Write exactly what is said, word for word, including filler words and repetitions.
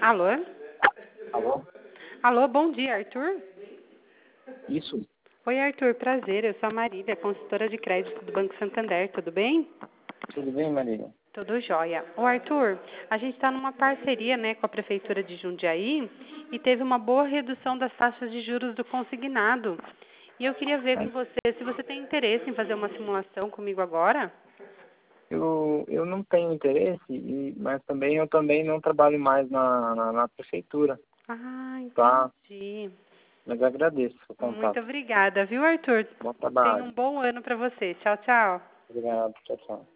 Alô? Alô? Alô, bom dia, Arthur? Isso? Oi, Arthur, prazer. Eu sou a Marília, consultora de crédito do Banco Santander, tudo bem? Tudo bem, Marília? Tudo jóia. Ô, Arthur, a gente está numa parceria, né, com a Prefeitura de Jundiaí e teve uma boa redução das taxas de juros do consignado. E eu queria ver com você se você tem interesse em fazer uma simulação comigo agora. Eu, eu não tenho interesse, e, mas também eu também não trabalho mais na, na, na prefeitura, Ah, tá? entendi. Mas agradeço o Muito contato. obrigada, viu, Arthur? Bom Tenha trabalho. um bom ano para você. Tchau, tchau. Obrigado. Tchau, tchau.